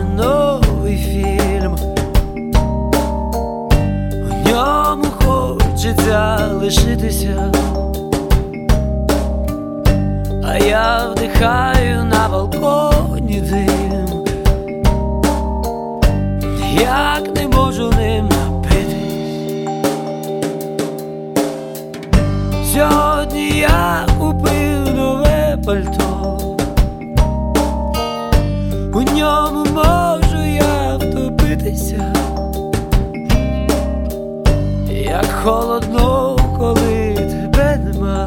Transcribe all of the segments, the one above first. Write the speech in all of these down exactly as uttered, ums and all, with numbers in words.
новий фільм, у ньому хочеться лишитися, а я вдихаю на балконі дим, ніяк не можу ним напитись. Сьогодні я купив нове пальто, у ньому можу я втопитися, як холодно, коли тебе нема.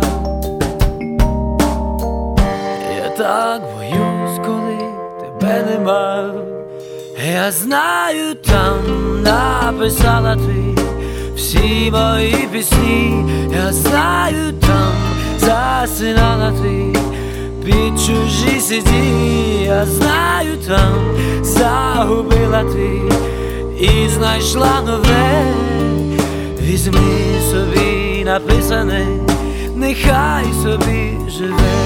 Я так боюсь, коли тебе нема. Я знаю, там написала ти всі мої пісні. Я знаю, там засинала ти під чужі сіді. Я знаю, там загубила ти і знайшла нове. Візьми собі написане, нехай собі живе.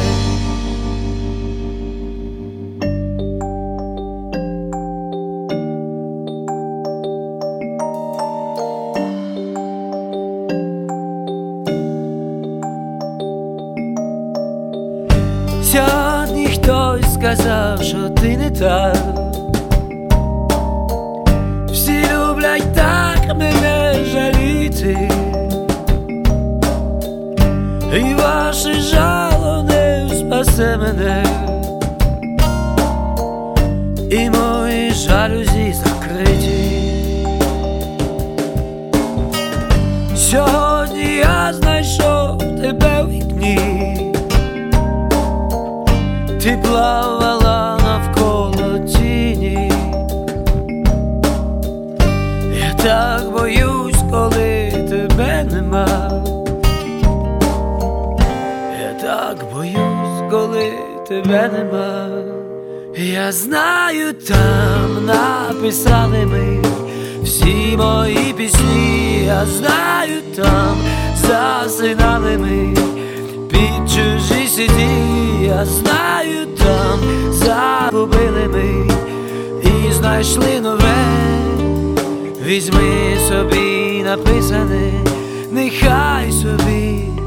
Сьогодні хтось сказав, що ти не так. Всі люблять так мене жаліти, і ваше жало не спасе мене, і мої жалюзі закриті. Сьогодні я знайшов тебе в вікні, ти плавала навколо тіні. Я так боюсь, коли тебе нема. Я так боюсь, коли тебе нема. Я знаю, там написали ми всі мої пісні. Я знаю, там засинали ми під чужі сіді. Я знаю, там загубили ми і знайшли нове. Візьми собі написане, нехай собі